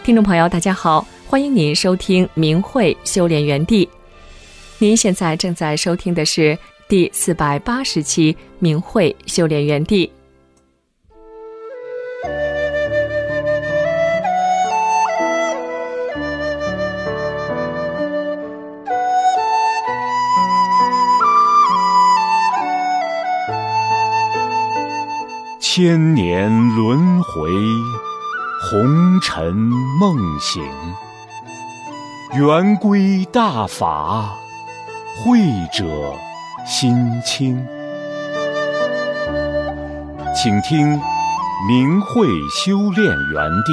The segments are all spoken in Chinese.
听众朋友大家好，欢迎您收听明慧修炼园地。您现在正在收听的是第480期明慧修炼园地。 千年轮回，红尘梦醒，圆规大法，慧者心清。请听明慧修炼园地。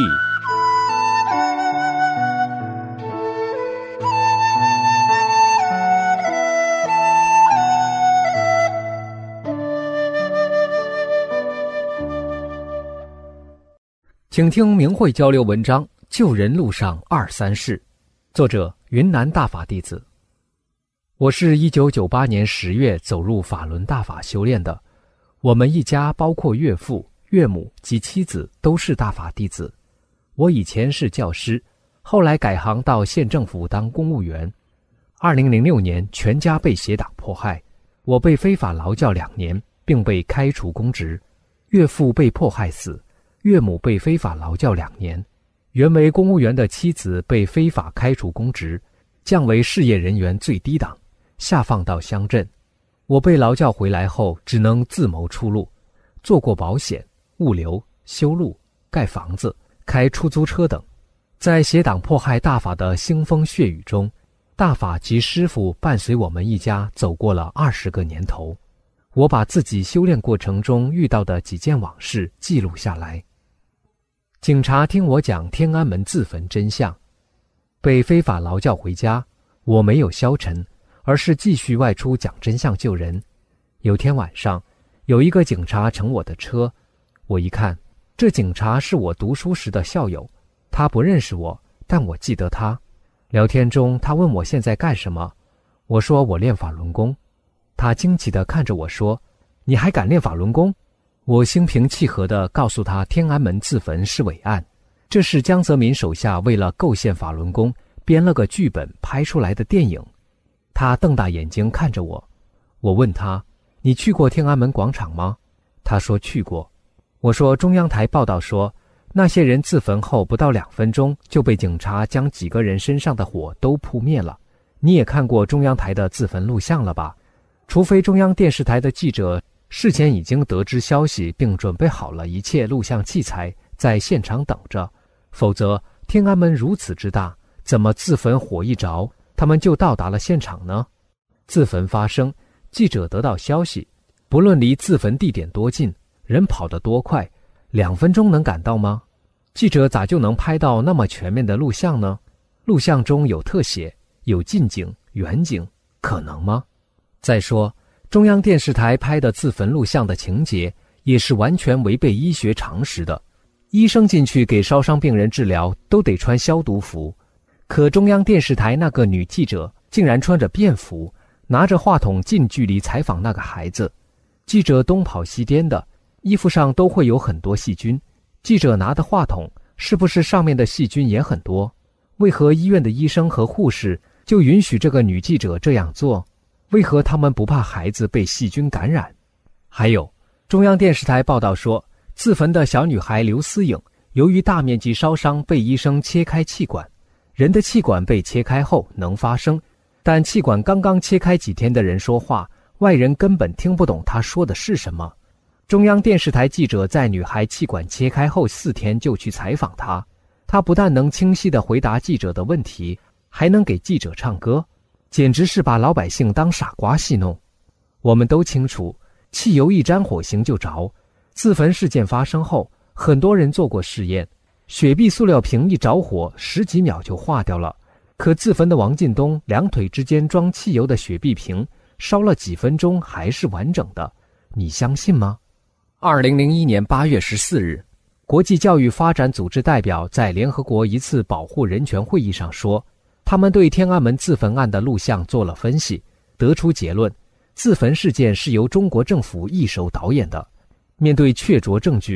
请听明慧交流文章《救人路上二三事》，作者云南大法弟子。我是1998年10月走入法轮大法修炼的，我们一家包括岳父、岳母及妻子都是大法弟子。我以前是教师，后来改行到县政府当公务员。2006年全家被邪党迫害，我被非法劳教2年，并被开除公职。岳父被迫害死，岳母被非法劳教2年，原为公务员的妻子被非法开除公职，降为事业人员最低档，下放到乡镇。我被劳教回来后，只能自谋出路，做过保险、物流、修路、盖房子、开出租车等。在邪党迫害大法的腥风血雨中，大法及师父伴随我们一家走过了20个年头。我把自己修炼过程中遇到的几件往事记录下来。警察听我讲天安门自焚真相，被非法劳教回家，我没有消沉，而是继续外出讲真相救人。有天晚上，有一个警察乘我的车，我一看，这警察是我读书时的校友，他不认识我，但我记得他。聊天中，他问我现在干什么，我说我练法轮功。他惊奇地看着我说：“你还敢练法轮功？”我心平气和地告诉他，天安门自焚是伪案，这是江泽民手下为了构陷法轮功编了个剧本拍出来的电影。他瞪大眼睛看着我，我问他：“你去过天安门广场吗？”他说去过。我说中央台报道说，那些人自焚后不到2分钟就被警察将几个人身上的火都扑灭了。你也看过中央台的自焚录像了吧？除非中央电视台的记者事前已经得知消息并准备好了一切录像器材在现场等着，否则天安门如此之大，怎么自焚火一着他们就到达了现场呢？自焚发生，记者得到消息，不论离自焚地点多近，人跑得多快，2分钟能赶到吗？记者咋就能拍到那么全面的录像呢？录像中有特写，有近景、远景，可能吗？再说中央电视台拍的自焚录像的情节也是完全违背医学常识的。医生进去给烧伤病人治疗都得穿消毒服，可中央电视台那个女记者竟然穿着便服，拿着话筒近距离采访那个孩子。记者东跑西颠的，衣服上都会有很多细菌，记者拿的话筒是不是上面的细菌也很多？为何医院的医生和护士就允许这个女记者这样做？为何他们不怕孩子被细菌感染？还有，中央电视台报道说，自焚的小女孩刘思颖由于大面积烧伤被医生切开气管。人的气管被切开后能发声，但气管刚刚切开几天的人说话，外人根本听不懂他说的是什么。中央电视台记者在女孩气管切开后4天就去采访她，她不但能清晰地回答记者的问题，还能给记者唱歌，简直是把老百姓当傻瓜戏弄。我们都清楚，汽油一沾火星就着。自焚事件发生后，很多人做过试验，雪碧塑料瓶一着火10几秒就化掉了，可自焚的王进东2腿之间装汽油的雪碧瓶烧了几分钟还是完整的，你相信吗？2001年8月14日，国际教育发展组织代表在联合国一次保护人权会议上说，他们对天安门自焚案的录像做了分析，得出结论，自焚事件是由中国政府一手导演的。面对确凿证据，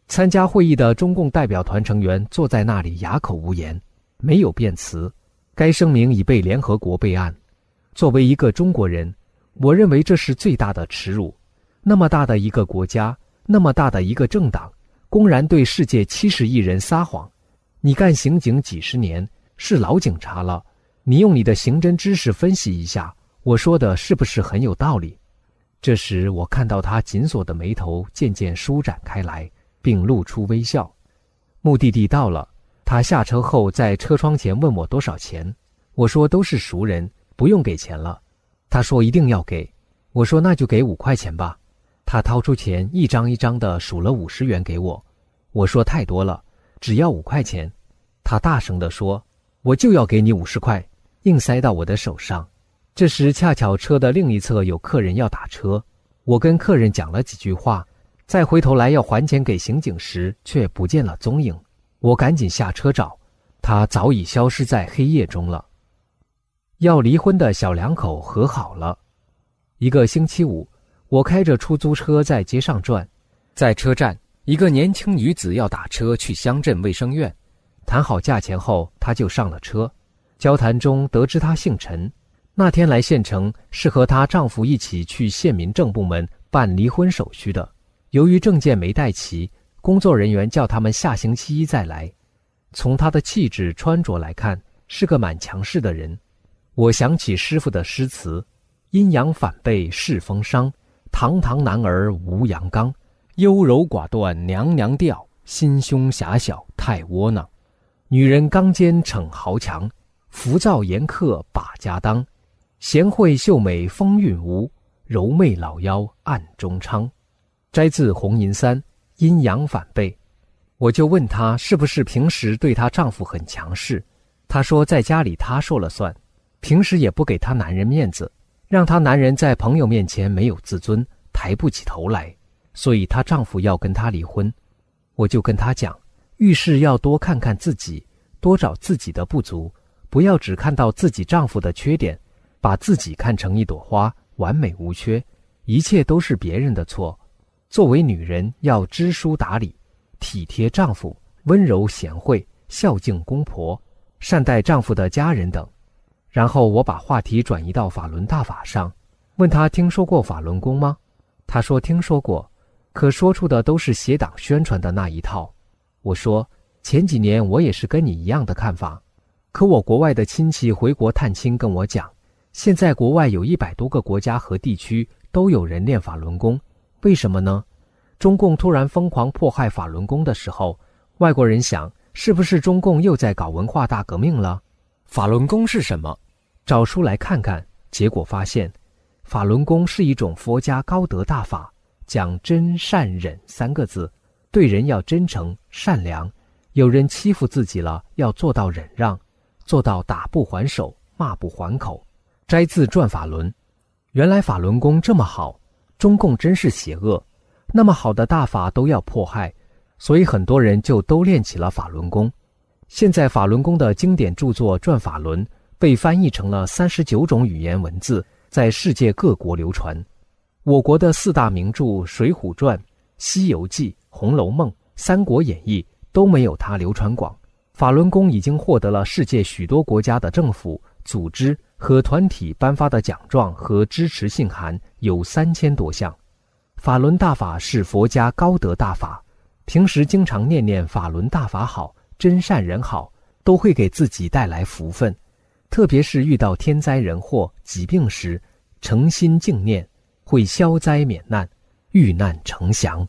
参加会议的中共代表团成员坐在那里哑口无言，没有辩词。该声明已被联合国备案。作为一个中国人，我认为这是最大的耻辱。那么大的一个国家，那么大的一个政党，公然对世界70亿人撒谎。你干刑警几十年，是老警察了，你用你的刑侦知识分析一下，我说的是不是很有道理？这时我看到他紧锁的眉头渐渐舒展开来，并露出微笑。目的地到了，他下车后在车窗前问我多少钱。我说都是熟人，不用给钱了。他说一定要给。我说那就给5块钱吧。他掏出钱一张一张地数了50元给我。我说太多了，只要5块钱。他大声地说，我就要给你50块，硬塞到我的手上。这时恰巧车的另一侧有客人要打车，我跟客人讲了几句话，再回头来要还钱给刑警时却不见了踪影。我赶紧下车找，他早已消失在黑夜中了。要离婚的小两口和好了。一个星期五，我开着出租车在街上转，在车站，一个年轻女子要打车去乡镇卫生院，谈好价钱后，她就上了车。交谈中得知她姓陈，那天来县城是和她丈夫一起去县民政部门办离婚手续的。由于证件没带齐，工作人员叫他们下星期一再来。从她的气质穿着来看，是个蛮强势的人。我想起师傅的诗词，阴阳反背是风伤，堂堂男儿无阳刚，优柔寡断娘娘调，心胸狭小太窝囊。女人刚坚逞豪强，浮躁严苛把家当，贤惠秀美风韵无，柔媚老妖暗中昌。摘自红银三，阴阳反背。我就问她是不是平时对她丈夫很强势，她说在家里她说了算，平时也不给她男人面子，让她男人在朋友面前没有自尊，抬不起头来，所以她丈夫要跟她离婚。我就跟她讲，遇事要多看看自己，多找自己的不足，不要只看到自己丈夫的缺点，把自己看成一朵花，完美无缺，一切都是别人的错。作为女人要知书达理，体贴丈夫，温柔贤惠，孝敬公婆，善待丈夫的家人等。然后我把话题转移到法轮大法上，问她听说过法轮功吗？她说听说过，可说出的都是邪党宣传的那一套。我说前几年我也是跟你一样的看法，可我国外的亲戚回国探亲跟我讲，现在国外有100多个国家和地区都有人练法轮功，为什么呢？中共突然疯狂迫害法轮功的时候，外国人想，是不是中共又在搞文化大革命了？法轮功是什么？找书来看看，结果发现，法轮功是一种佛家高德大法，讲真善忍3个字，对人要真诚善良，有人欺负自己了，要做到忍让，做到打不还手，骂不还口。摘自转法轮。原来法轮功这么好，中共真是邪恶，那么好的大法都要迫害，所以很多人就都练起了法轮功。现在法轮功的经典著作《转法轮》被翻译成了39种语言文字，在世界各国流传。我国的4大名著《水浒传》《西游记》《红楼梦》《三国演义》都没有它流传广。法轮功已经获得了世界许多国家的政府、组织和团体颁发的奖状和支持信函有3000多项。法轮大法是佛家高德大法，平时经常念念法轮大法好，真善人好，都会给自己带来福分。特别是遇到天灾人祸、疾病时，诚心敬念，会消灾免难，遇难成祥。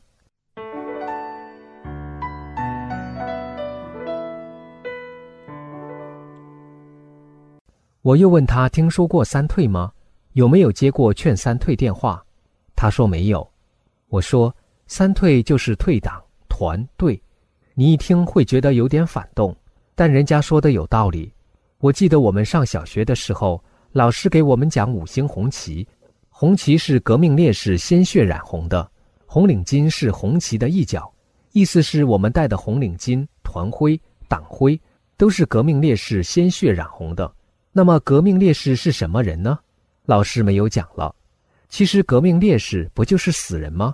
我又问他听说过三退吗？有没有接过劝三退电话？他说没有。我说三退就是退党、团、队，你一听会觉得有点反动，但人家说的有道理。我记得我们上小学的时候，老师给我们讲5星红旗，红旗是革命烈士鲜血染红的，红领巾是红旗的一角，意思是我们戴的红领巾、团徽、党徽都是革命烈士鲜血染红的。那么革命烈士是什么人呢？老师没有讲了。其实革命烈士不就是死人吗？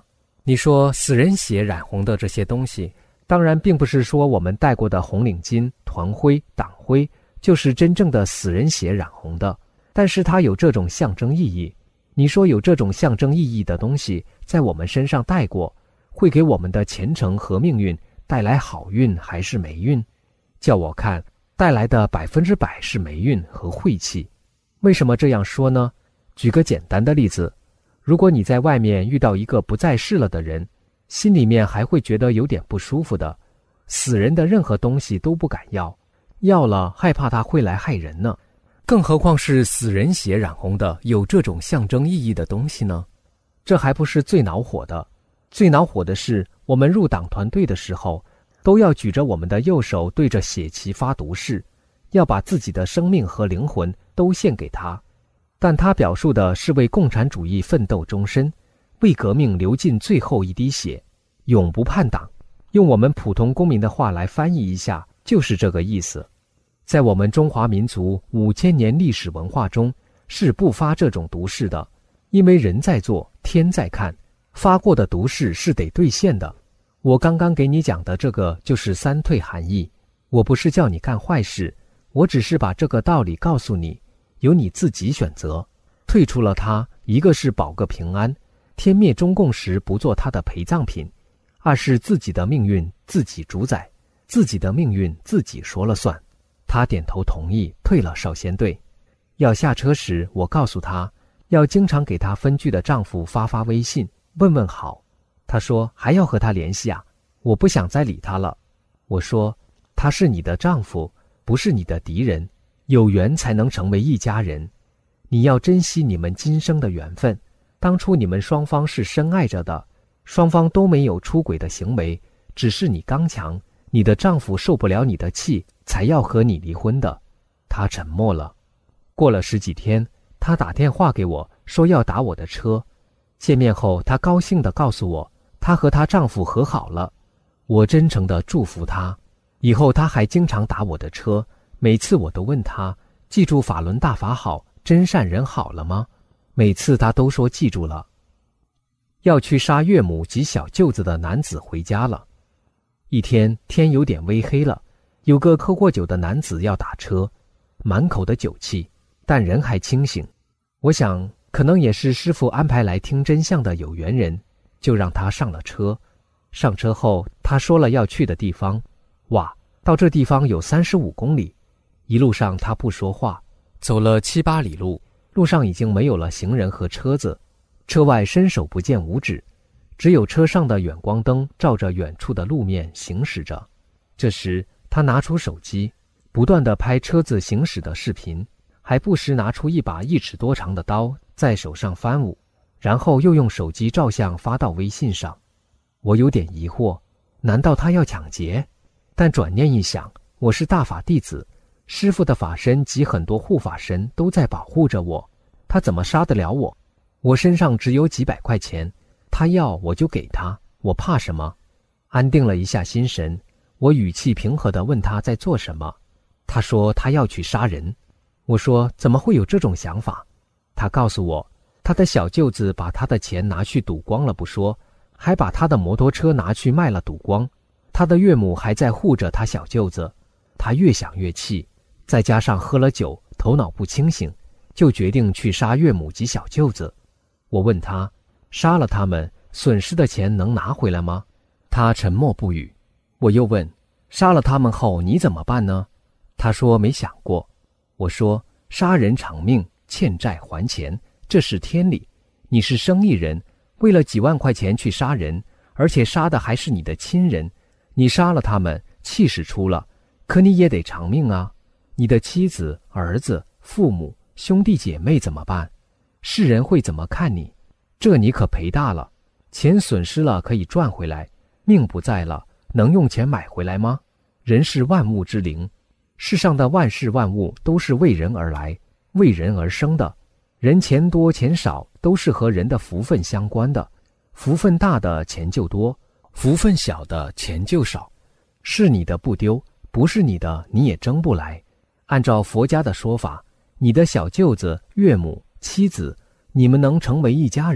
你说死人血染红的这些东西，当然并不是说我们戴过的红领巾、团徽、党徽就是真正的死人血染红的，但是它有这种象征意义。你说有这种象征意义的东西在我们身上戴过，会给我们的前程和命运带来好运还是霉运？叫我看，带来的100%是霉运和晦气。为什么这样说呢？举个简单的例子，如果你在外面遇到一个不在世了的人，心里面还会觉得有点不舒服的。死人的任何东西都不敢要，要了害怕他会来害人呢，更何况是死人血染红的有这种象征意义的东西呢？这还不是最恼火的，最恼火的是我们入党团队的时候，都要举着我们的右手对着血旗发毒誓，要把自己的生命和灵魂都献给他。但他表述的是为共产主义奋斗终身，为革命流尽最后一滴血，永不叛党。用我们普通公民的话来翻译一下，就是这个意思。在我们中华民族5000年历史文化中，是不发这种毒誓的，因为人在做，天在看，发过的毒誓是得兑现的。我刚刚给你讲的这个就是3退含义，我不是叫你干坏事，我只是把这个道理告诉你，由你自己选择。退出了它，一个是保个平安，天灭中共时不做他的陪葬品；二是自己的命运自己主宰，自己的命运自己说了算。他点头同意，退了少先队。要下车时，我告诉他，要经常给他分居的丈夫发微信，问问好。他说还要和他联系啊，我不想再理他了。我说，他是你的丈夫，不是你的敌人，有缘才能成为一家人。你要珍惜你们今生的缘分，当初你们双方是深爱着的，双方都没有出轨的行为，只是你刚强，你的丈夫受不了你的气，才要和你离婚的。他沉默了。过了10几天，他打电话给我，说要打我的车。见面后，他高兴地告诉我，她和她丈夫和好了。我真诚地祝福她，以后她还经常打我的车，每次我都问她，记住法轮大法好，真善人好了吗？每次她都说记住了。要去杀岳母及小舅子的男子回家了。一天，天有点微黑了，有个喝过酒的男子要打车，满口的酒气，但人还清醒。我想可能也是师父安排来听真相的有缘人，就让他上了车。上车后，他说了要去的地方。哇，到这地方有35公里。一路上他不说话，走了7、8里路，路上已经没有了行人和车子，车外伸手不见五指，只有车上的远光灯照着远处的路面行驶着。这时他拿出手机，不断地拍车子行驶的视频，还不时拿出一把1尺多长的刀在手上翻舞，然后又用手机照相发到微信上。我有点疑惑，难道他要抢劫？但转念一想，我是大法弟子，师父的法身及很多护法神都在保护着我，他怎么杀得了我？我身上只有几百块钱，他要我就给他，我怕什么？安定了一下心神，我语气平和地问他在做什么。他说他要去杀人。我说怎么会有这种想法？他告诉我，他的小舅子把他的钱拿去赌光了不说，还把他的摩托车拿去卖了赌光。他的岳母还在护着他小舅子。他越想越气，再加上喝了酒，头脑不清醒，就决定去杀岳母及小舅子。我问他，杀了他们，损失的钱能拿回来吗？他沉默不语。我又问，杀了他们后你怎么办呢？他说没想过。我说，杀人偿命，欠债还钱，这是天理。你是生意人，为了几万块钱去杀人，而且杀的还是你的亲人，你杀了他们，气是出了，可你也得偿命啊。你的妻子、儿子、父母、兄弟姐妹怎么办？世人会怎么看你？这你可赔大了。钱损失了可以赚回来，命不在了，能用钱买回来吗？人是万物之灵，世上的万事万物都是为人而来，为人而生的。人钱多钱少都是和人的福分相关的，福分大的钱就多，福分小的钱就少。是你的不丢，不是你的你也争不来。按照佛家的说法，你的小舅子、岳母、妻子，你们能成为一家人，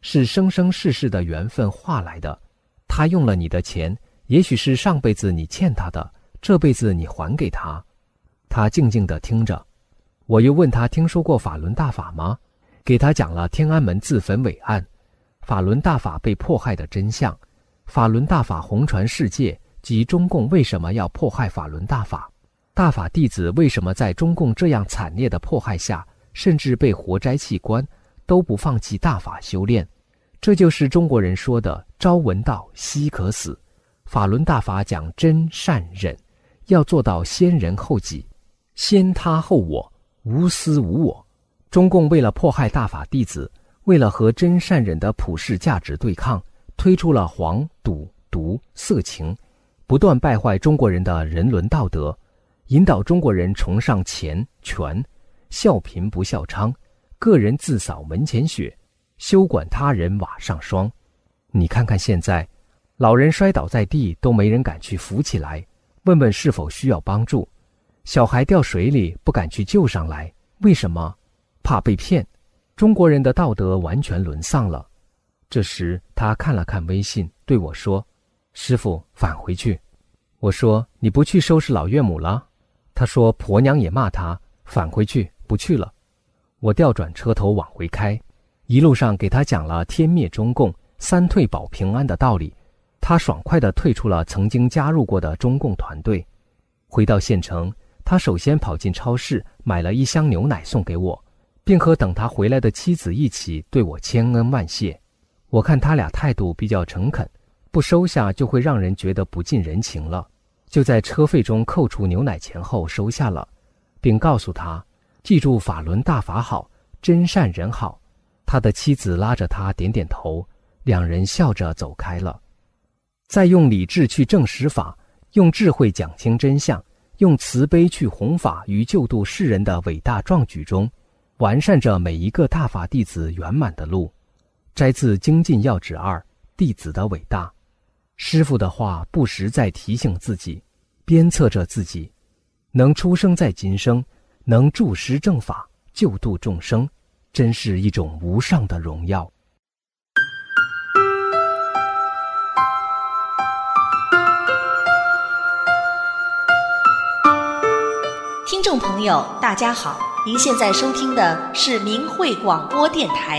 是生生世世的缘分化来的。他用了你的钱，也许是上辈子你欠他的，这辈子你还给他。他静静地听着。我又问他听说过法轮大法吗？给他讲了天安门自焚伟案，法轮大法被迫害的真相，法轮大法红传世界及中共为什么要迫害法轮大法，大法弟子为什么在中共这样惨烈的迫害下，甚至被活摘器官，都不放弃大法修炼。这就是中国人说的朝闻道，夕可死。法轮大法讲真善忍，要做到先人后己，先他后我，无私无我。中共为了迫害大法弟子，为了和真善忍的普世价值对抗，推出了黄、赌、毒、色情，不断败坏中国人的人伦道德，引导中国人崇尚钱权，笑贫不笑娼，个人自扫门前雪，休管他人瓦上霜。你看看现在，老人摔倒在地都没人敢去扶起来，问问是否需要帮助，小孩掉水里不敢去救上来，为什么？怕被骗。中国人的道德完全沦丧了。这时他看了看微信，对我说：师父，返回去。我说：你不去收拾老岳母了？他说：婆娘也骂他，返回去，不去了。我调转车头往回开，一路上给他讲了天灭中共、三退保平安的道理。他爽快地退出了曾经加入过的中共团队。回到县城，他首先跑进超市买了一箱牛奶送给我，并和等他回来的妻子一起对我千恩万谢。我看他俩态度比较诚恳，不收下就会让人觉得不近人情了，就在车费中扣除牛奶钱后收下了，并告诉他记住法轮大法好，真善人好。他的妻子拉着他点点头，两人笑着走开了。再用理智去证实法，用智慧讲清真相，用慈悲去弘法与救度世人的伟大壮举中，完善着每一个大法弟子圆满的路。摘自精进要旨2，弟子的伟大。师父的话不时在提醒自己，鞭策着自己，能出生在今生，能助师正法，救度众生，真是一种无上的荣耀。 听众朋友大家好，您现在收听的是明慧广播电台。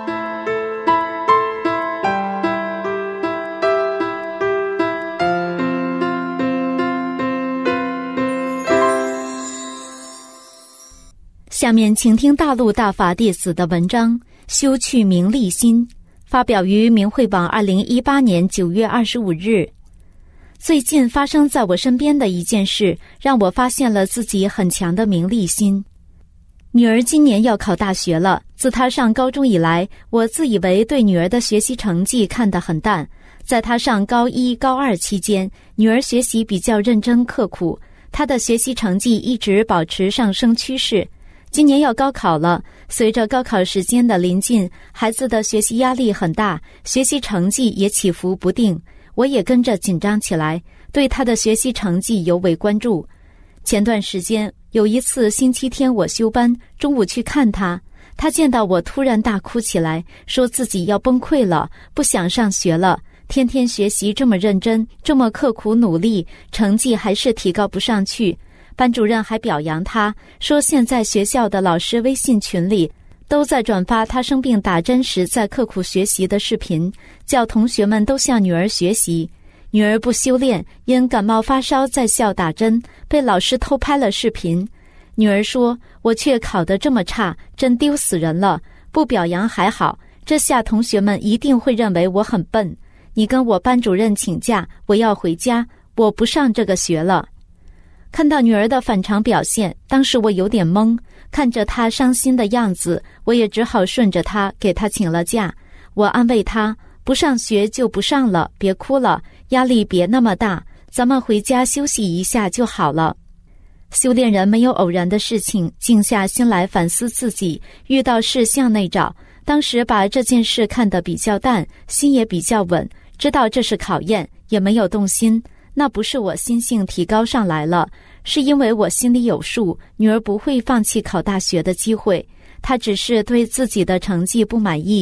下面请听大陆大法弟子的文章《修去名利心》，发表于明慧网2018年9月25日。最近发生在我身边的一件事，让我发现了自己很强的名利心。女儿今年要考大学了，自她上高中以来，我自以为对女儿的学习成绩看得很淡。在她上高1、高2期间，女儿学习比较认真刻苦，她的学习成绩一直保持上升趋势。今年要高考了，随着高考时间的临近，孩子的学习压力很大，学习成绩也起伏不定。我也跟着紧张起来，对他的学习成绩尤为关注。前段时间有一次星期天我休班，中午去看他，他见到我突然大哭起来，说自己要崩溃了，不想上学了，天天学习这么认真，这么刻苦努力，成绩还是提高不上去。班主任还表扬他，说现在学校的老师微信群里都在转发他生病打针时在刻苦学习的视频，叫同学们都向女儿学习。女儿不修炼，因感冒发烧在校打针，被老师偷拍了视频。女儿说：我却考得这么差，真丢死人了，不表扬还好，这下同学们一定会认为我很笨。你跟我班主任请假，我要回家，我不上这个学了。看到女儿的反常表现，当时我有点懵，看着她伤心的样子，我也只好顺着她给她请了假。我安慰她，不上学就不上了，别哭了，压力别那么大，咱们回家休息一下就好了。修炼人没有偶然的事情，静下心来反思自己，遇到事向内找。当时把这件事看得比较淡，心也比较稳，知道这是考验，也没有动心。那不是我心性提高上来了，是因为我心里有数，女儿不会放弃考大学的机会，她只是对自己的成绩不满意。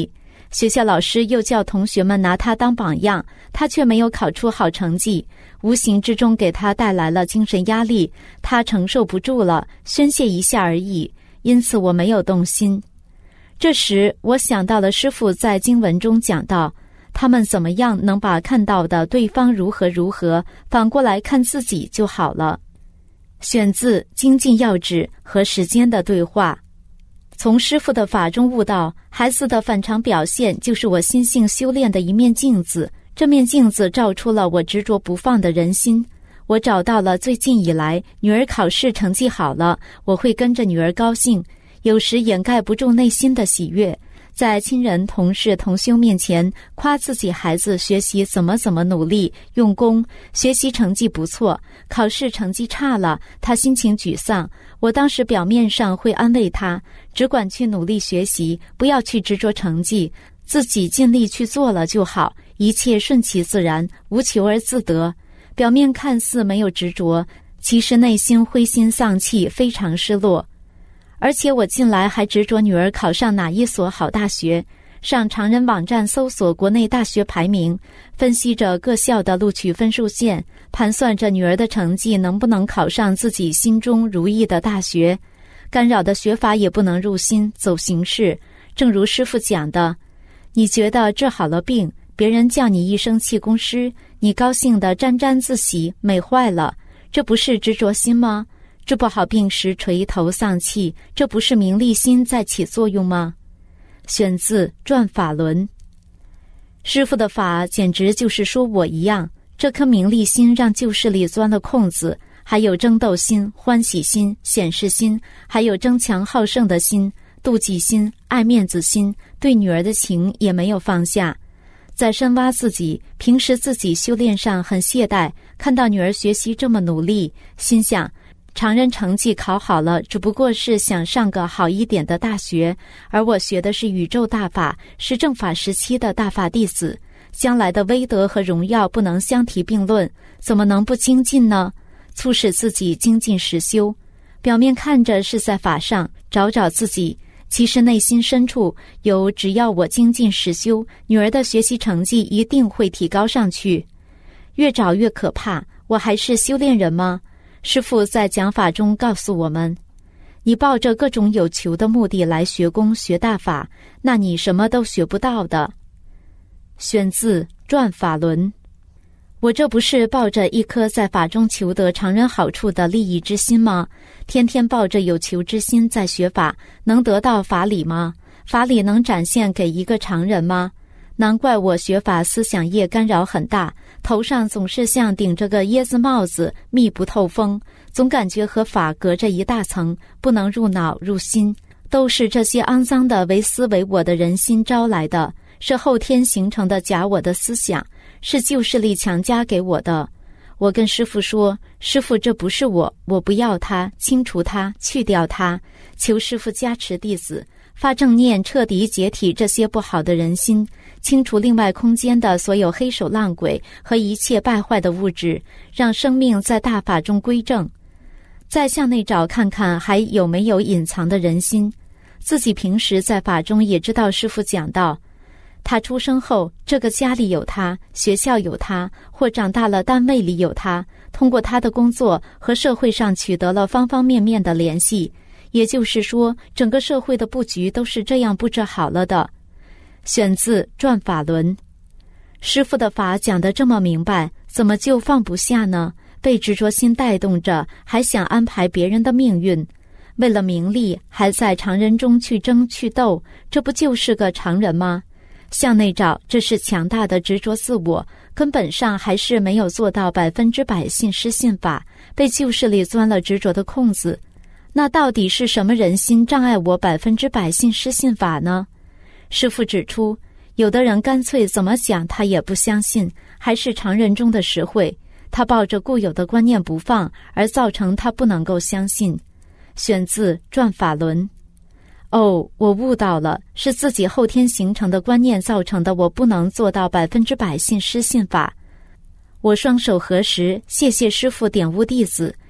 学校老师又叫同学们拿他当榜样，他却没有考出好成绩，无形之中给他带来了精神压力，他承受不住了，宣泄一下而已，因此我没有动心。这时我想到了师父在经文中讲到，他们怎么样能把看到的对方如何如何反过来看自己就好了。选自《精进要旨》和时间的对话。从师父的法中悟到，孩子的反常表现就是我心性修炼的一面镜子，这面镜子照出了我执着不放的人心。我找到了最近以来女儿考试成绩好了，我会跟着女儿高兴，有时掩盖不住内心的喜悦，在亲人、同事、同修面前夸自己孩子学习怎么努力用功，学习成绩不错，考试成绩差了，他心情沮丧，我当时表面上会安慰他，只管去努力学习，不要去执着成绩，自己尽力去做了就好，一切顺其自然，无求而自得。表面看似没有执着，其实内心灰心丧气，非常失落。而且我近来还执着女儿考上哪一所好大学，上常人网站搜索国内大学排名，分析着各校的录取分数线，盘算着女儿的成绩能不能考上自己心中如意的大学。干扰的学法也不能入心，走形式。正如师父讲的，你觉得治好了病，别人叫你一声气功师，你高兴地沾沾自喜，美坏了，这不是执着心吗？治不好病时垂头丧气，这不是名利心在起作用吗？选自《转法轮》。师父的法简直就是说我一样，这颗名利心让旧势力钻了空子，还有争斗心、欢喜心、显示心，还有争强好胜的心、妒忌心、爱面子心，对女儿的情也没有放下。在深挖自己，平时自己修炼上很懈怠，看到女儿学习这么努力，心想常人成绩考好了，只不过是想上个好一点的大学，而我学的是宇宙大法，是正法时期的大法弟子，将来的威德和荣耀不能相提并论，怎么能不精进呢？促使自己精进实修，表面看着是在法上找自己，其实内心深处有只要我精进实修，女儿的学习成绩一定会提高上去。越找越可怕，我还是修炼人吗？师父在讲法中告诉我们，你抱着各种有求的目的来学功学大法，那你什么都学不到的。选自《转法轮》。我这不是抱着一颗在法中求得常人好处的利益之心吗？天天抱着有求之心在学法，能得到法理吗？法理能展现给一个常人吗？难怪我学法思想业干扰很大，头上总是像顶着个椰子帽子，密不透风，总感觉和法隔着一大层，不能入脑入心，都是这些肮脏的为私为我的人心招来的，是后天形成的假我的思想，是旧势力强加给我的。我跟师父说，师父这不是我，我不要它，清除它，去掉它，求师父加持弟子，发正念，彻底解体这些不好的人心，清除另外空间的所有黑手浪鬼和一切败坏的物质，让生命在大法中归正。再向内找看看还有没有隐藏的人心。自己平时在法中也知道师父讲到，他出生后这个家里有他，学校有他，或长大了单位里有他，通过他的工作和社会上取得了方方面面的联系，也就是说整个社会的布局都是这样布置好了的。选自《转法轮》。师父的法讲得这么明白，怎么就放不下呢？被执着心带动着，还想安排别人的命运，为了名利还在常人中去争去斗，这不就是个常人吗？向内找，这是强大的执着自我，根本上还是没有做到100%信师信法，被旧势力钻了执着的空子。那到底是什么人心障碍我100%信师信法呢？师父指出，有的人干脆怎么讲他也不相信，还是常人中的实惠，他抱着固有的观念不放，而造成他不能够相信。选自《转法轮》。我悟到了，是自己后天形成的观念造成的，我不能做到100%信师信法。我双手合十，谢谢师父点悟弟子，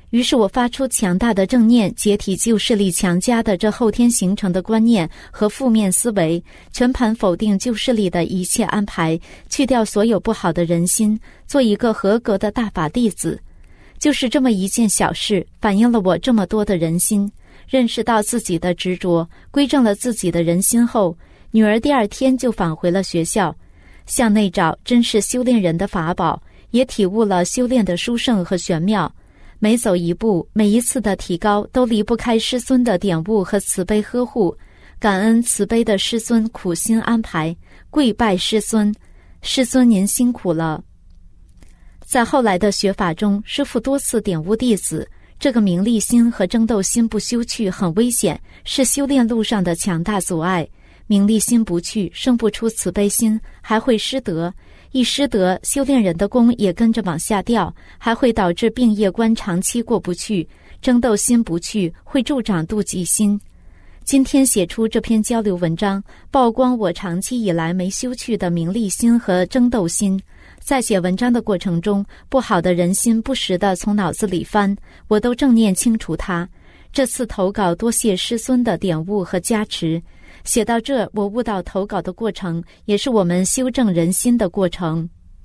于是我发出强大的正念，解体旧势力强加的这后天形成的观念和负面思维，全盘否定旧势力的一切安排，去掉所有不好的人心，做一个合格的大法弟子。就是这么一件小事，反映了我这么多的人心。认识到自己的执着，归正了自己的人心后，女儿第2天就返回了学校。向内找真是修炼人的法宝，也体悟了修炼的殊胜和玄妙。每走一步，每一次的提高，都离不开师尊的点悟和慈悲呵护。感恩慈悲的师尊苦心安排，跪拜师尊，师尊您辛苦了。在后来的学法中，师父多次点悟弟子，这个名利心和争斗心不修去很危险，是修炼路上的强大阻碍。名利心不去，生不出慈悲心，还会失德。一失德，修炼人的功也跟着往下掉，还会导致病业关长期过不去。争斗心不去，会助长妒忌心。今天写出这篇交流文章，曝光我长期以来没修去的名利心和争斗心。在写文章的过程中，不好的人心不时地从脑子里翻，我都正念清除它。这次投稿多谢师尊的点悟和加持。写到这，我悟到投稿的过程也是我们修正人心的过程。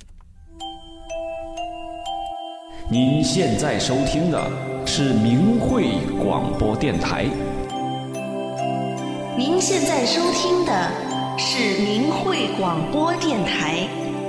您现在收听的是明慧广播电台。 您现在收听的是明慧广播电台。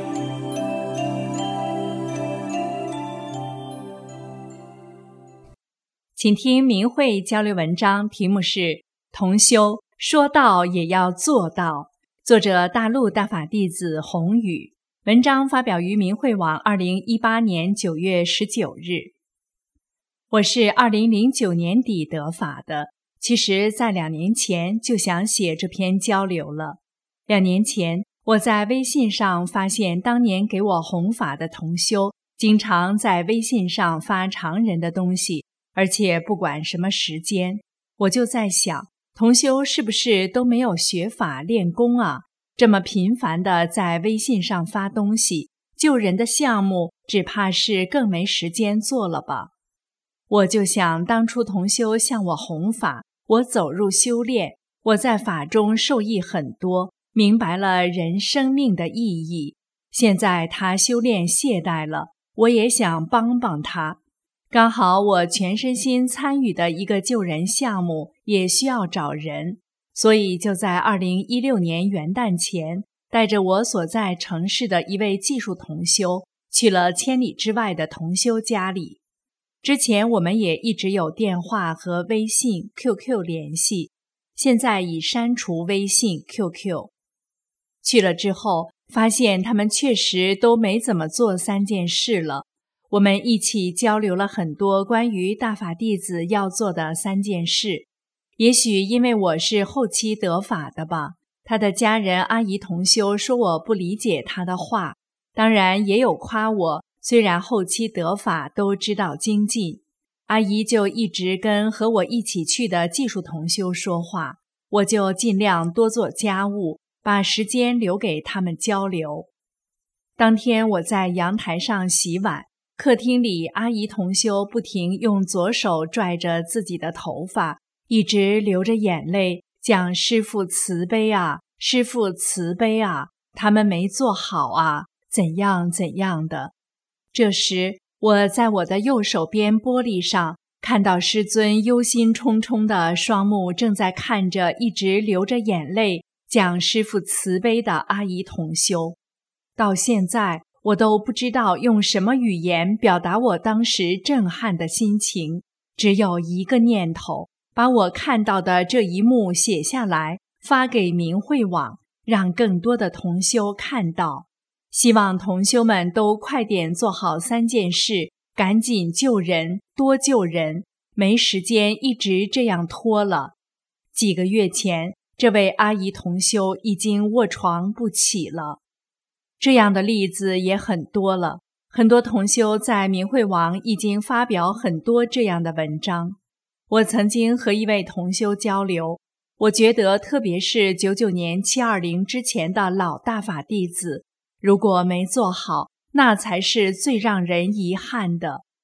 请听明慧交流文章，题目是同修说道也要做到，作者大陆大法弟子宏宇。文章发表于明慧网2018年9月19日。我是2009年底得法的，其实在2年前就想写这篇交流了。2年前，我在微信上发现当年给我弘法的同修，经常在微信上发常人的东西，而且不管什么时间。我就在想，同修是不是都没有学法练功啊？这么频繁地在微信上发东西，救人的项目只怕是更没时间做了吧。我就想当初同修向我弘法，我走入修炼，我在法中受益很多，明白了人生命的意义。现在他修炼懈怠了，我也想帮帮他。刚好我全身心参与的一个救人项目也需要找人，所以就在2016年元旦前，带着我所在城市的一位技术同修，去了千里之外的同修家里。之前我们也一直有电话和微信、QQ 联系，现在已删除微信、QQ。去了之后，发现他们确实都没怎么做3件事了。我们一起交流了很多关于大法弟子要做的3件事。也许因为我是后期得法的吧，他的家人阿姨同修说我不理解他的话，当然也有夸我，虽然后期得法都知道精进。阿姨就一直跟和我一起去的技术同修说话，我就尽量多做家务，把时间留给他们交流。当天我在阳台上洗碗，客厅里阿姨同修不停用左手拽着自己的头发，一直流着眼泪，讲师父慈悲啊，师父慈悲啊，他们没做好啊，怎样怎样的。这时我在我的右手边玻璃上看到师尊忧心忡忡的双目正在看着一直流着眼泪讲师父慈悲的阿姨同修。到现在我都不知道用什么语言表达我当时震撼的心情，只有一个念头，把我看到的这一幕写下来，发给明慧网，让更多的同修看到。希望同修们都快点做好3件事，赶紧救人，多救人，没时间一直这样拖了。几个月前，这位阿姨同修已经卧床不起了。这样的例子也很多了，很多同修在明慧网已经发表很多这样的文章。我曾经和一位同修交流，我觉得特别是99年720之前的老大法弟子，如果没做好，那才是最让人遗憾的。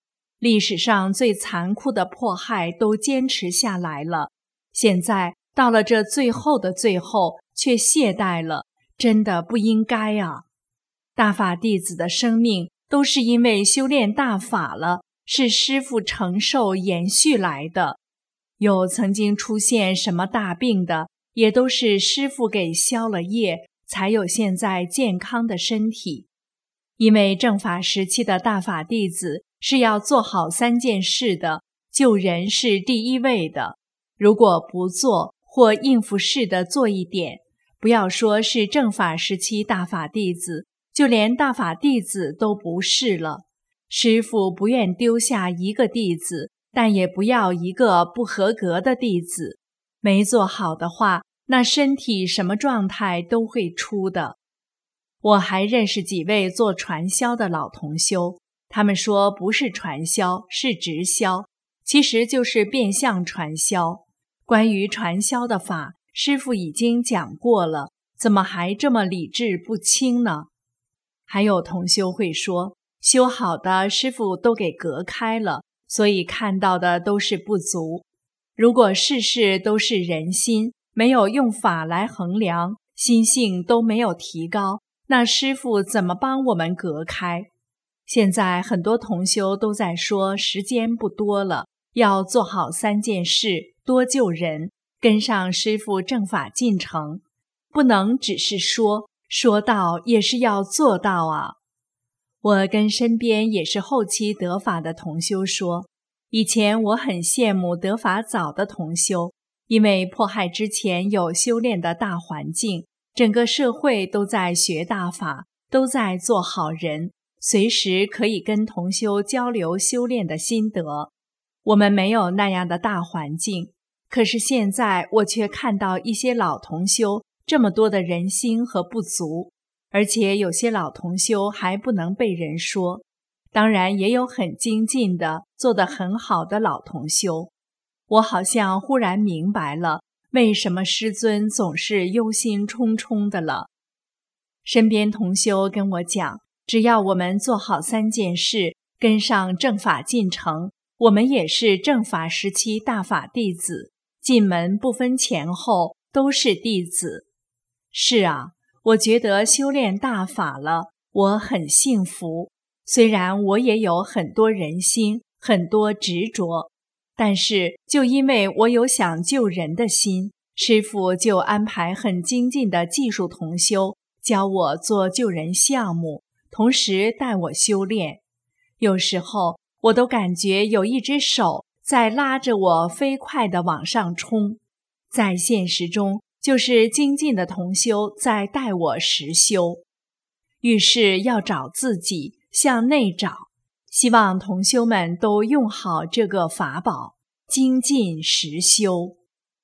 历史上最残酷的迫害都坚持下来了，现在到了这最后的最后却懈怠了，真的不应该啊！大法弟子的生命都是因为修炼大法了，是师父承受延续来的。有曾经出现什么大病的，也都是师父给消了业，才有现在健康的身体。因为正法时期的大法弟子是要做好3件事的，救人是第一位的。如果不做或应付式的做一点，不要说是正法时期大法弟子，就连大法弟子都不是了。师父不愿丢下一个弟子，但也不要一个不合格的弟子。没做好的话，那身体什么状态都会出的。我还认识几位做传销的老同修，他们说不是传销，是直销，其实就是变相传销。关于传销的法，师父已经讲过了，怎么还这么理智不清呢？还有同修会说，修好的师父都给隔开了，所以看到的都是不足。如果事事都是人心，没有用法来衡量，心性都没有提高，那师父怎么帮我们隔开？现在很多同修都在说时间不多了，要做好3件事，多救人，跟上师父正法进程，不能只是说，说到也是要做到啊。我跟身边也是后期得法的同修说，以前我很羡慕得法早的同修，因为迫害之前有修炼的大环境，整个社会都在学大法，都在做好人，随时可以跟同修交流修炼的心得。我们没有那样的大环境，可是现在我却看到一些老同修这么多的人心和不足，而且有些老同修还不能被人说。当然也有很精进的，做得很好的老同修。我好像忽然明白了，为什么师尊总是忧心忡忡的了。身边同修跟我讲，只要我们做好3件事，跟上正法进程，我们也是正法时期大法弟子，进门不分前后，都是弟子。是啊，我觉得修炼大法了，我很幸福。虽然我也有很多人心，很多执着，但是就因为我有想救人的心，师父就安排很精进的技术同修，教我做救人项目，同时带我修炼。有时候我都感觉有一只手在拉着我飞快地往上冲，在现实中就是精进的同修在带我实修。遇事要找自己，向内找，希望同修们都用好这个法宝，精进实修。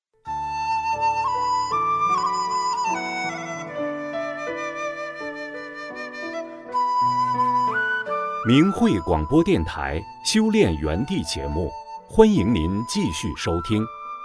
明慧广播电台修炼园地节目，欢迎您继续收听。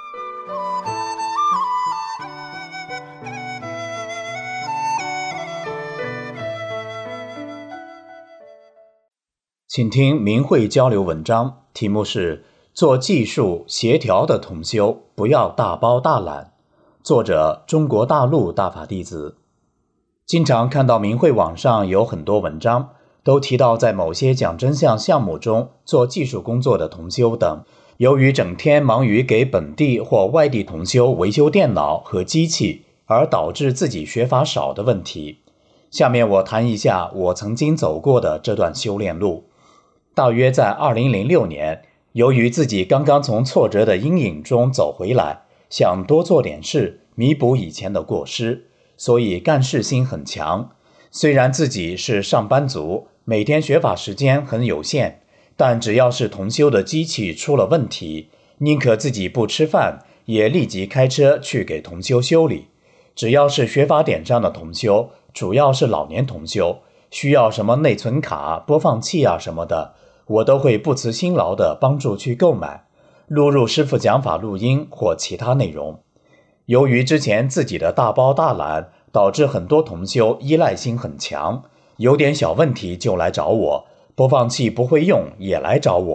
请听明慧交流文章，题目是做技术协调的同修不要大包大揽，作者中国大陆大法弟子。经常看到明慧网上有很多文章，都提到在某些讲真相项目中做技术工作的同修等，由于整天忙于给本地或外地同修维修电脑和机器，而导致自己学法少的问题。下面我谈一下我曾经走过的这段修炼路。大约在2006年，由于自己刚刚从挫折的阴影中走回来，想多做点事，弥补以前的过失，所以干事心很强。虽然自己是上班族，每天学法时间很有限，但只要是同修的机器出了问题，宁可自己不吃饭，也立即开车去给同修修理。只要是学法点上的同修，主要是老年同修，需要什么内存卡、播放器啊什么的，我都会不辞辛劳地帮助去购买，录入师父讲法录音或其他内容。由于之前自己的大包大揽，导致很多同修依赖心很强，有点小问题就来找我，播放器不会用也来找我，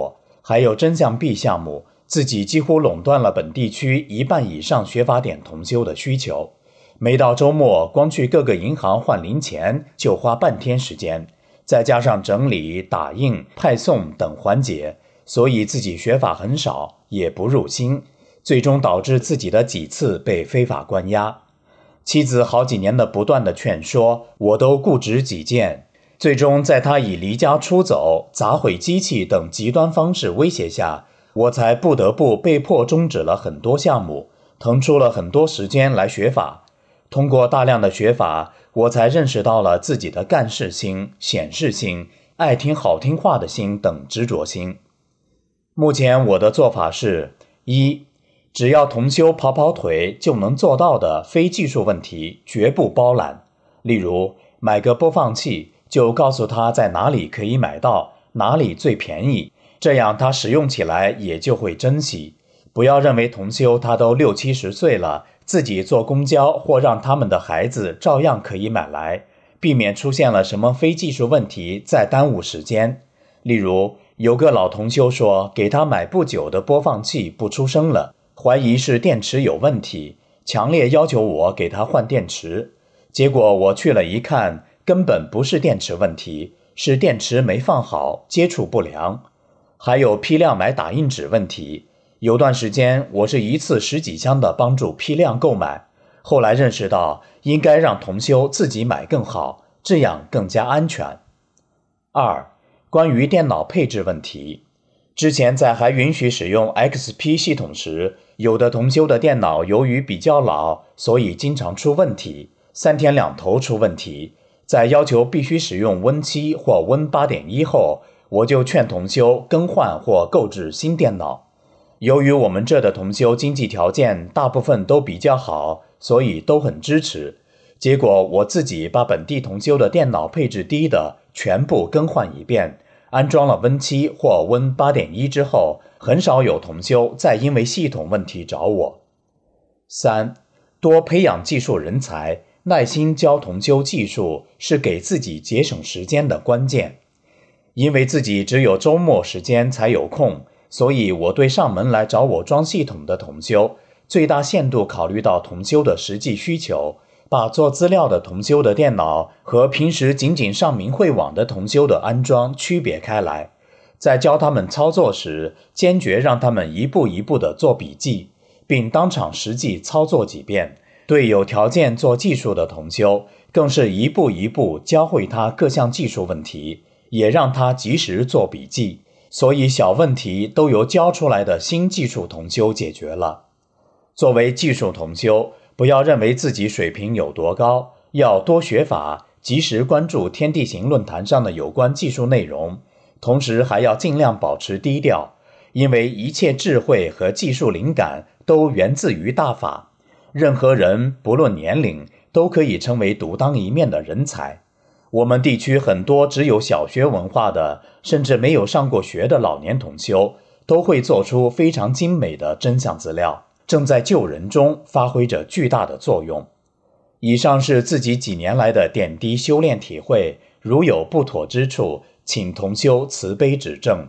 还有真相 B 项目，自己几乎垄断了本地区1半以上学法点同修的需求。每到周末，光去各个银行换零钱就花半天时间，再加上整理、打印、派送等环节，所以自己学法很少，也不入心，最终导致自己的几次被非法关押。妻子好几年的不断的劝说，我都固执己见，最终在他以离家出走、砸毁机器等极端方式威胁下，我才不得不被迫终止了很多项目，腾出了很多时间来学法。通过大量的学法，我才认识到了自己的干事心、显示心、爱听好听话的心等执着心。目前我的做法是：一，只要同修跑跑腿就能做到的非技术问题绝不包揽。例如买个播放器，就告诉他在哪里可以买到，哪里最便宜，这样他使用起来也就会珍惜。不要认为同修他都60、70岁了，自己坐公交或让他们的孩子照样可以买来，避免出现了什么非技术问题再耽误时间。例如有个老同修说，给他买不久的播放器不出声了，怀疑是电池有问题，强烈要求我给他换电池。结果我去了一看，根本不是电池问题，是电池没放好，接触不良。还有批量买打印纸问题，有段时间我是一次10几箱的帮助批量购买，后来认识到应该让同修自己买更好，这样更加安全。2. 关于电脑配置问题，之前在还允许使用 XP 系统时，有的同修的电脑由于比较老，所以经常出问题，3天2头出问题。在要求必须使用 Win7 或 Win8.1 后，我就劝同修更换或购置新电脑。由于我们这的同修经济条件大部分都比较好，所以都很支持。结果我自己把本地同修的电脑配置低的全部更换一遍，安装了 Win7 或 Win8.1 之后，很少有同修再因为系统问题找我。3. 多培养技术人才，耐心教同修技术是给自己节省时间的关键。因为自己只有周末时间才有空，所以我对上门来找我装系统的同修，最大限度考虑到同修的实际需求，把做资料的同修的电脑和平时仅仅上明慧网的同修的安装区别开来。在教他们操作时，坚决让他们一步一步地做笔记，并当场实际操作几遍。对有条件做技术的同修，更是一步一步教会他各项技术问题，也让他及时做笔记，所以小问题都由教出来的新技术同修解决了。作为技术同修，不要认为自己水平有多高，要多学法，及时关注天地行论坛上的有关技术内容，同时还要尽量保持低调，因为一切智慧和技术灵感都源自于大法。任何人不论年龄都可以成为独当一面的人才。我们地区很多只有小学文化的，甚至没有上过学的老年同修，都会做出非常精美的真相资料，正在救人中发挥着巨大的作用。以上是自己几年来的点滴修炼体会，如有不妥之处，请同修慈悲指正。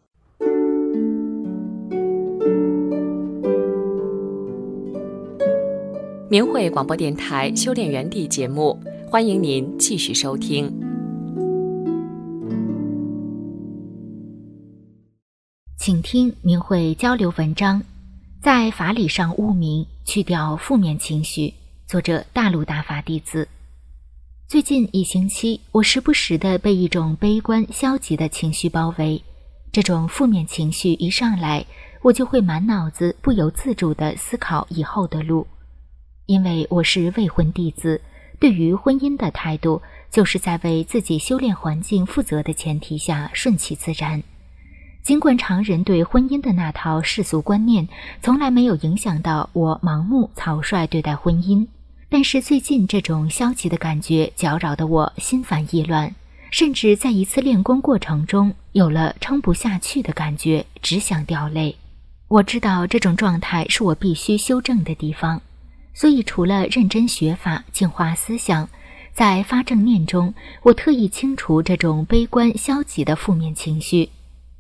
明慧广播电台修炼园地节目，欢迎您继续收听。 请听明慧交流文章，在法理上悟明，去掉负面情绪。作者大陆大法弟子。最近1星期，我时不时地被一种悲观消极的情绪包围。这种负面情绪一上来，我就会满脑子不由自主地思考以后的路。因为我是未婚弟子，对于婚姻的态度，就是在为自己修炼环境负责的前提下顺其自然。尽管常人对婚姻的那套世俗观念从来没有影响到我盲目草率对待婚姻，但是最近这种消极的感觉搅扰得我心烦意乱，甚至在一次练功过程中有了撑不下去的感觉，只想掉泪。我知道这种状态是我必须修正的地方，所以除了认真学法净化思想，在发正念中，我特意清除这种悲观消极的负面情绪。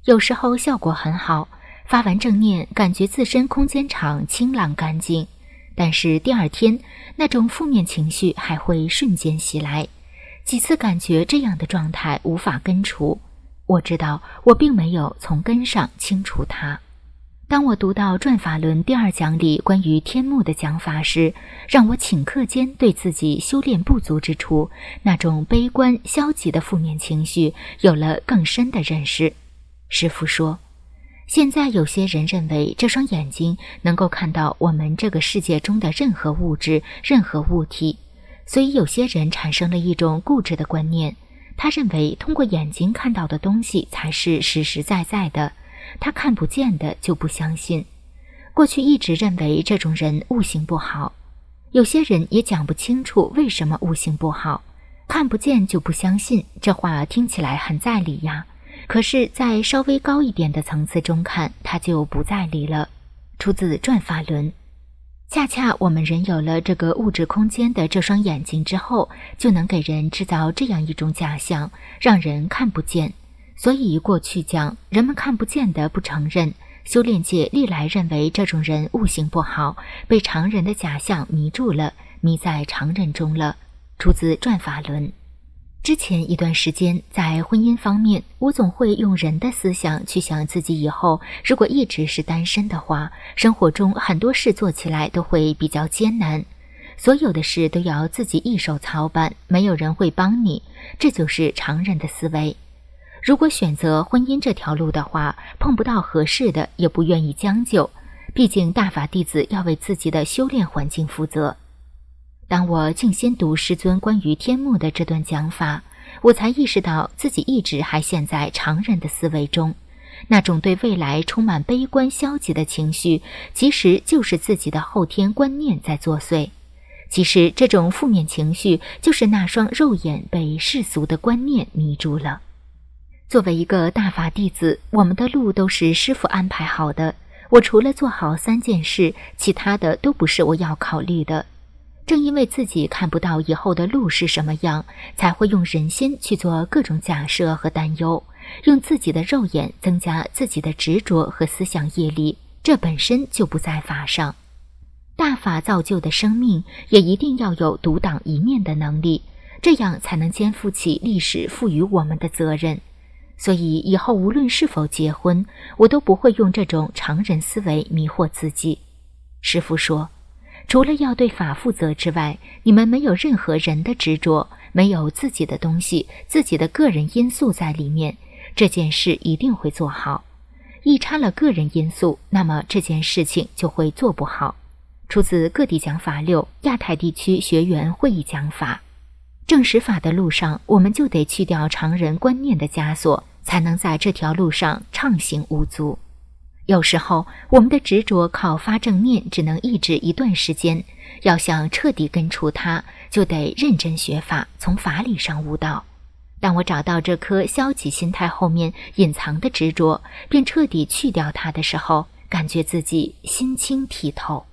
有时候效果很好，发完正念感觉自身空间场清朗干净，但是第二天那种负面情绪还会瞬间袭来，几次感觉这样的状态无法根除，我知道我并没有从根上清除它。当我读到转法轮第2讲里关于天目的讲法时，让我顷刻间对自己修炼不足之处，那种悲观消极的负面情绪有了更深的认识。师父说，现在有些人认为这双眼睛能够看到我们这个世界中的任何物质、任何物体，所以有些人产生了一种固执的观念，他认为通过眼睛看到的东西才是实实在在的，他看不见的就不相信。过去一直认为这种人悟性不好，有些人也讲不清楚为什么悟性不好，看不见就不相信，这话听起来很在理呀。可是在稍微高一点的层次中看，它就不在理了。出自转法轮。恰恰我们人有了这个物质空间的这双眼睛之后，就能给人制造这样一种假象，让人看不见。所以过去讲人们看不见的不承认，修炼界历来认为这种人悟性不好，被常人的假象迷住了，迷在常人中了。出自转法轮。之前一段时间在婚姻方面，我总会用人的思想去想自己以后如果一直是单身的话，生活中很多事做起来都会比较艰难，所有的事都要自己一手操办，没有人会帮你，这就是常人的思维。如果选择婚姻这条路的话，碰不到合适的也不愿意将就，毕竟大法弟子要为自己的修炼环境负责。当我静心读师尊关于天目的这段讲法，我才意识到自己一直还陷在常人的思维中，那种对未来充满悲观消极的情绪，其实就是自己的后天观念在作祟。其实这种负面情绪就是那双肉眼被世俗的观念迷住了。作为一个大法弟子，我们的路都是师父安排好的，我除了做好3件事，其他的都不是我要考虑的。正因为自己看不到以后的路是什么样，才会用人心去做各种假设和担忧，用自己的肉眼增加自己的执着和思想业力，这本身就不在法上。大法造就的生命也一定要有独当一面的能力，这样才能肩负起历史赋予我们的责任。所以以后无论是否结婚，我都不会用这种常人思维迷惑自己。师父说，除了要对法负责之外，你们没有任何人的执着，没有自己的东西，自己的个人因素在里面，这件事一定会做好。一掺了个人因素，那么这件事情就会做不好。出自各地讲法6亚太地区学员会议讲法。正实法的路上，我们就得去掉常人观念的枷锁，才能在这条路上畅行无阻。有时候我们的执着靠发正念只能抑制一段时间，要想彻底根除它，就得认真学法，从法理上悟道。当我找到这颗消极心态后面隐藏的执着，便彻底去掉它的时候，感觉自己心清体透。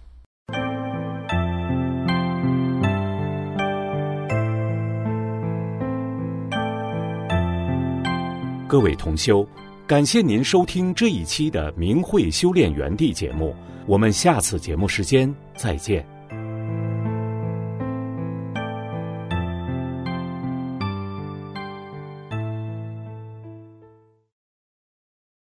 各位同修，感谢您收听这一期的明慧修炼园地节目，我们下次节目时间再见。